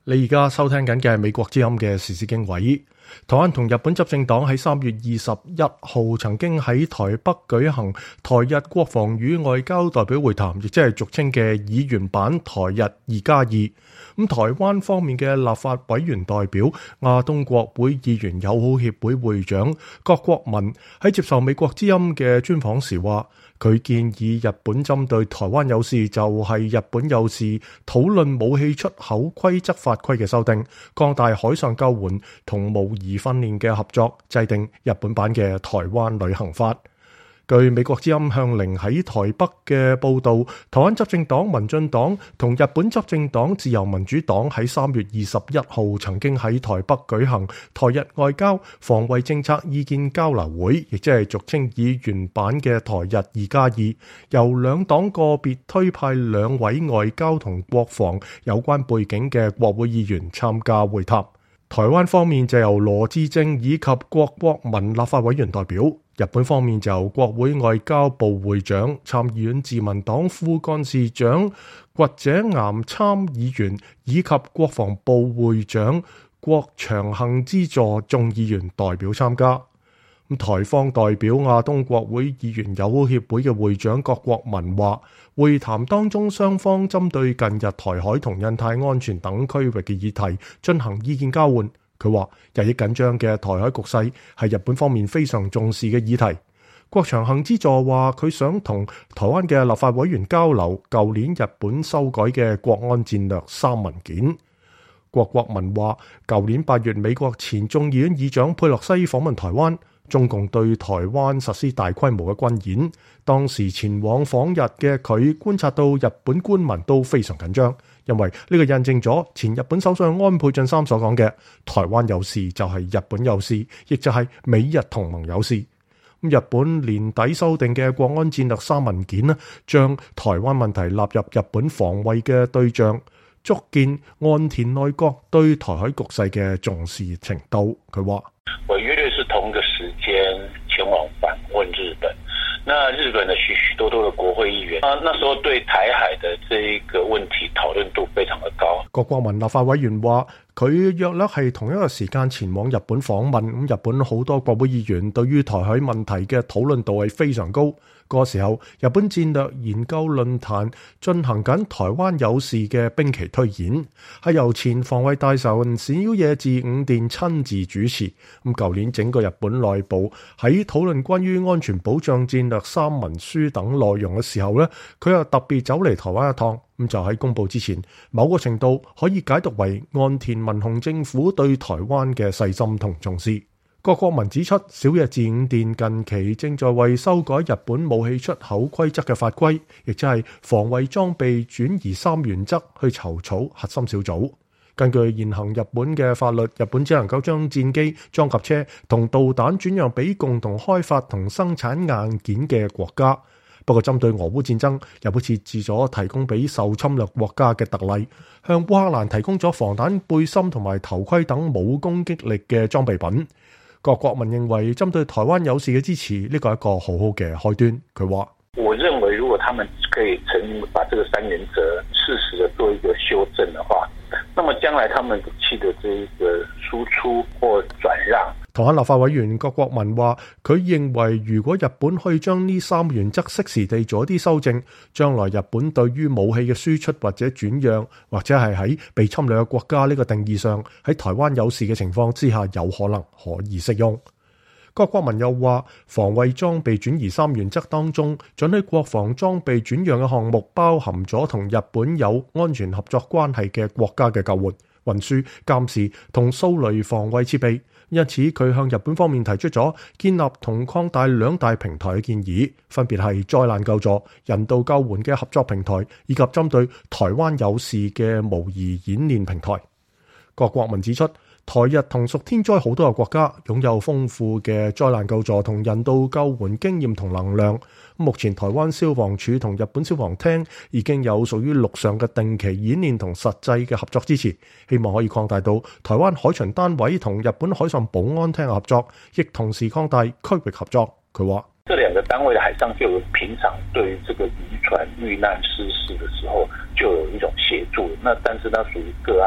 你而家收聽緊嘅係美國之音嘅時事經緯。台灣同日本執政黨喺3月21號曾經喺台北舉行台日國防與外交代表會談，亦即係俗稱嘅議員版台日2+2。台灣方面嘅立法委員代表亞東國會議員友好協會會長郭國文喺接受美國之音嘅專訪時話，佢建議日本針對台灣有事就係日本有事討論武器出口規則法規嘅修訂，擴大海上救援同模擬訓練嘅合作，制定日本版嘅台灣旅行法。據美國之音向零喺台北嘅報導，台灣執政黨民進黨同日本執政黨自由民主黨喺3月21號曾經喺台北舉行台日外交防衛政策意見交流會，亦即係俗稱議員版嘅台日2+2，由兩黨個別推派2位外交同國防有關背景嘅國會議員參加會談。台灣方面就由羅致政以及郭國文立法委員代表，日本方面就由國會外交部會長、參議院自民黨副幹事長堀井岩參議員以及國防部會長郭長幸之助眾議員代表參加。台方代表亞東國會議員友好協會嘅會長郭國文話，會談當中雙方針對近日台海同印太安全等區域嘅議題進行意見交換。佢話日益緊張嘅台海局勢係日本方面非常重視嘅議題。郭長幸之助話，佢想同台灣嘅立法委員交流舊年日本修改嘅國安戰略3文件。郭國文話，舊年8月美國前眾議院議長佩洛西訪問台灣，中共對台灣實施大規模嘅軍演，當時前往訪日嘅佢觀察到日本官民都非常緊張，因為呢個印證咗前日本首相安倍晉三所講嘅台灣有事就係日本有事，亦就係美日同盟有事。日本年底修訂嘅國安戰略3文件呢，將台灣問題納入日本防衛嘅對象，足見岸田內閣對台海局勢嘅重視程度。佢話： 我約略是同一個時間前往訪問日本，那日本的許許多多的國會議員，那時候對台海的這一個問題討論度非常的高。 郭國文立法委員話，佢約略係同一個時間前往日本訪問，日本好多國會議員對於台海問題嘅討論度係非常高。嗰個時候，日本戰略研究論壇進行緊台灣有事嘅兵棋推演，係由前防衛大臣小野寺五殿親自主持。舊年整個日本內部喺討論關於安全保障戰略3文書等內容嘅時候呢，佢又特別走嚟台灣一趟。就喺公佈之前，某個程度可以解讀為岸田文雄政府對台灣嘅細心同重視。郭國文指出，小野寺五殿近期正在為修改日本武器出口規則嘅法規，亦即係防衛裝備轉移3原則去籌組核心小組。根據現行日本嘅法律，日本只能夠將戰機、裝甲車同導彈轉讓俾共同開發同生產硬件嘅國家。不過針對俄烏戰爭，日本設置咗提供俾受侵略國家嘅特例，向烏克蘭提供咗防彈背心同埋頭盔等冇攻擊力嘅裝備品。郭國文認為，針對台灣有事嘅支持，呢個係一個好好嘅開端。佢話： 我認為如果他們可以把這個3原則適時的做一個修正的話，那麼將來他們武器的這一個輸出或轉讓。 台灣立法委員郭國文話，佢認為如果日本可以將呢3原則適時地做一啲修正，將來日本對於武器嘅輸出或者轉讓，或者係喺被侵略嘅國家呢個定義上，喺台灣有事嘅情況之下，有可能可以適用。郭國文又話，防衛裝備轉移3原則當中，准許國防裝備轉讓嘅項目包含咗同日本有安全合作關係嘅國家嘅救援、運輸、監視同掃雷防衛設備。因此，佢向日本方面提出咗建立同擴大2大平台嘅建議，分別係災難救助、人道救援嘅合作平台，以及針對台灣有事嘅模擬演練平台。郭國文指出，台日同屬天災好多嘅國家，擁有豐富嘅災難救助同人道救援經驗同能量。目前台灣消防處同日本消防廳已經有屬於陸上嘅定期演練同實際嘅合作支持，希望可以擴大到台灣海巡單位同日本海上保安廳嘅合作，亦同時擴大區域合作。佢話： 這兩個單位的海上就有平常對於這個漁船遇難失事的時候就有一種協助，但是呢屬於個案。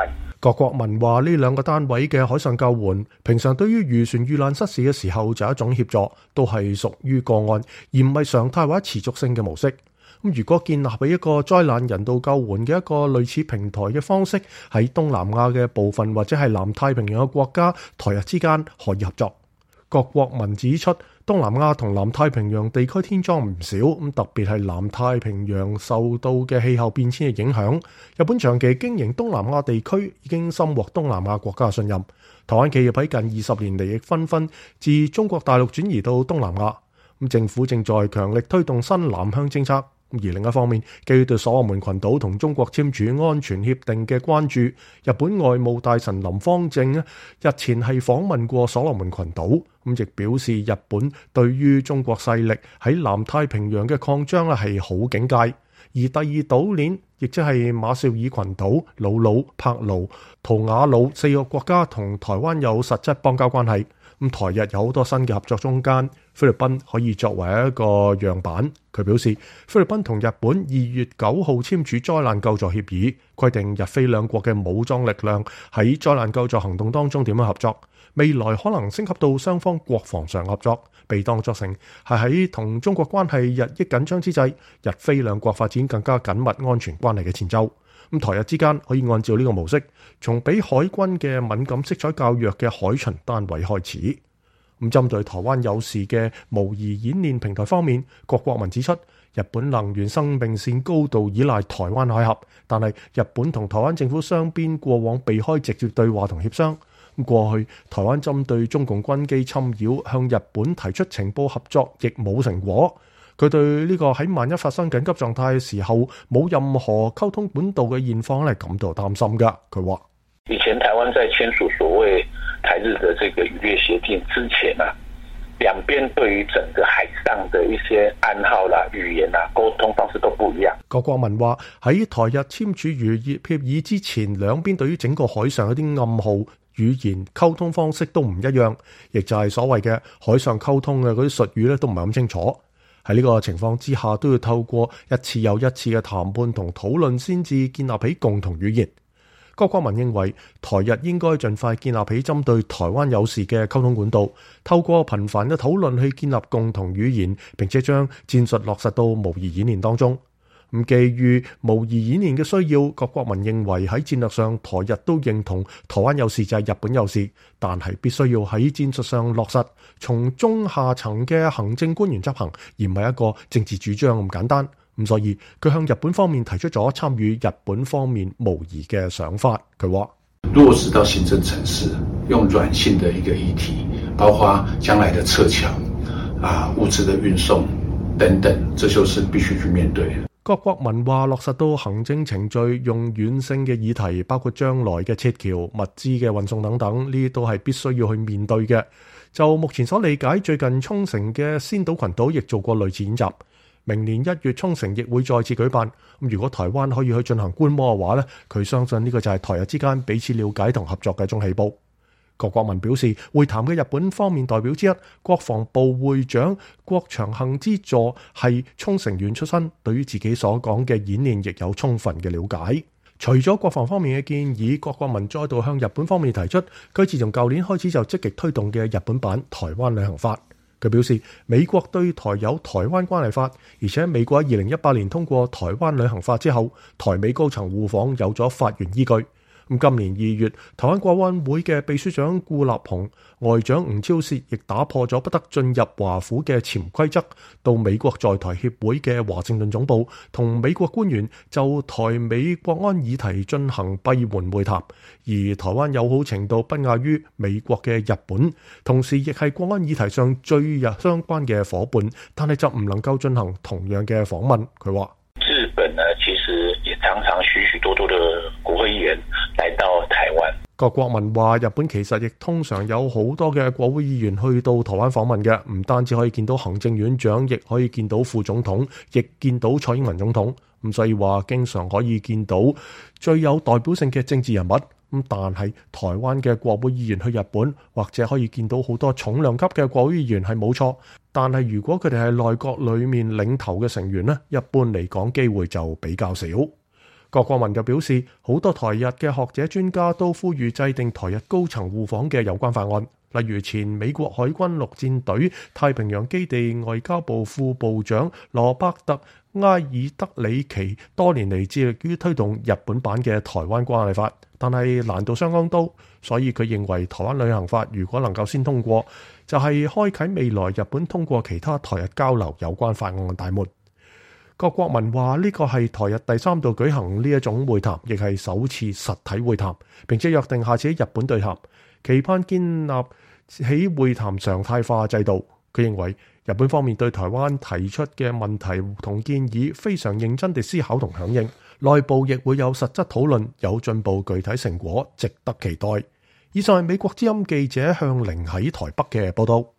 郭國文話呢兩個單位嘅海上救援，平常對於漁船遇難失事嘅時候就係一種協助，都係屬於個案，而唔係常態或者持續性嘅模式。咁如果建立起一個災難人道救援嘅一個類似平台嘅方式，喺東南亞嘅部分或者係南太平洋嘅國家台日之間可以合作。郭國文指出，東南亞同南太平洋地區天災唔少，咁特別係南太平洋受到嘅氣候變遷嘅影響。日本長期經營東南亞地區，已經深獲東南亞國家嘅信任。台灣企業喺近20年嚟亦紛紛自中國大陸轉移到東南亞。咁政府正在強力推動新南向政策。而另一方面，基於對所羅門群島同中國簽署安全協定嘅關注，日本外務大臣林芳正日前係訪問過所羅門群島，咁亦表示日本對於中國勢力喺南太平洋嘅擴張係好警戒。而第二島鏈，亦即係馬紹爾群島、魯魯、柏勞、圖瓦魯4個國家同台灣有實質邦交關係。咁台日有好多新嘅合作，中間菲律賓可以作為一個樣板。佢表示，菲律賓同日本2月9號簽署災難救助協議，規定日菲兩國嘅武裝力量喺災難救助行動當中點樣合作。未來可能升級到雙方國防上合作，被當作成係喺同中國關係日益緊張之際，日菲兩國發展更加緊密安全關係嘅前奏。咁台日之間可以按照呢個模式，從比海軍嘅敏感色彩較弱嘅海巡單位開始。咁針對台灣有事嘅模擬演練平台方面，郭國文指出，日本能源生命線高度依賴台灣海峽，但係日本同台灣政府雙邊過往避開直接對話同協商。過去台灣針對中共軍機侵擾向日本提出情報合作，亦冇成果。佢對呢個喺萬一發生緊急狀態嘅時候冇任何溝通管道嘅現況感到擔心㗎。佢話： 以前台灣在簽署所謂台日的這個漁獵協定之前兩邊對於整個海上的一些暗號啦、語言啦、溝通方式都不一樣。 郭國文話：喺台日簽署漁業協議之前，兩邊對於整個海上一啲暗號、語言、溝通方式都唔一樣，亦就係所謂嘅海上溝通嘅嗰啲術語都唔係咁清楚。喺呢個情況之下，都要透過一次又一次嘅談判同討論，先至建立起共同語言。郭國文認為，台日應該盡快建立起針對台灣有事嘅溝通管道，透過頻繁嘅討論去建立共同語言，並且將戰術落實到模擬演練當中。咁基於模擬演練嘅需要，郭國文認為喺戰略上，台日都認同台灣有事就係日本有事，但係必須要喺戰術上落實，從中下層嘅行政官員執行，而唔係一個政治主張咁簡單。咁所以佢向日本方面提出咗參與日本方面模擬嘅想法。佢話落實到行政層次，用軟性的一個議題，包括將來的撤僑物資的運送等等，這就是必須去面對。 郭國文話落實到行政程序，用軟性嘅議題，包括將來嘅撤僑、物資嘅運送等等，呢啲都係必須要去面對嘅。就目前所理解，最近沖繩嘅仙島群島亦做過類似演習。明年1月沖繩亦會再次舉辦。咁如果台灣可以去進行觀摩嘅話呢，佢相信呢個就係台日之間彼此了解同合作嘅一種起步。郭國文表示，會談嘅日本方面代表之一，國防部會長郭長幸之助係沖繩縣出身，對於自己所講嘅演練亦有充分嘅了解。除咗國防方面嘅建議，郭國文再度向日本方面提出，佢自從舊年開始就積極推動嘅日本版台灣旅行法。佢表示，美國對台有台灣關係法，而且美國喺2018年通過台灣旅行法之後，台美高層互訪有咗法源依據。今年2月，台灣國安會嘅秘書長顧立雄、外長吳釗燮亦打破咗不得進入華府嘅潛規則，到美國在台協會嘅華盛頓總部，同美國官員就台美國安議題進行閉門會談。而台灣友好程度不亞於美國嘅日本，同時亦係國安議題上最相關嘅夥伴，但係就唔能夠進行同樣嘅訪問。佢話： 日本呢，其實也常常許多的國會議員來到台灣。 郭國文話：日本其實亦通常有好多嘅國會議員去到台灣訪問嘅，唔單止可以見到行政院長，亦可以見到副總統，亦見到蔡英文總統。咁所以話經常可以見到最有代表性嘅政治人物。咁但係台灣嘅國會議員去日本，或者可以見到好多重量級嘅國會議員係冇錯，但係如果佢哋係內閣裡面領頭嘅成員呢，一般嚟講機會就比較少。 郭國文就表示，好多台日嘅學者專家都呼籲制定台日高層互訪嘅有關法案，例如前美國海軍陸戰隊太平洋基地外交部副部長羅伯特埃爾德里奇多年嚟致力於推動日本版嘅台灣關係法，但係難度相當高，所以佢認為台灣旅行法如果能夠先通過，就係開啟未來日本通過其他台日交流有關法案嘅大門。郭國文話呢個係台日第3度舉行呢一種會談，亦係首次實體會談，並且約定下次喺日本對談，期盼建立起會談常態化制度。佢認為日本方面對台灣提出嘅問題同建議非常認真地思考同響應，內部亦會有實質討論，有進步具體成果，值得期待。以上係美國之音記者向凌喺台北嘅報道。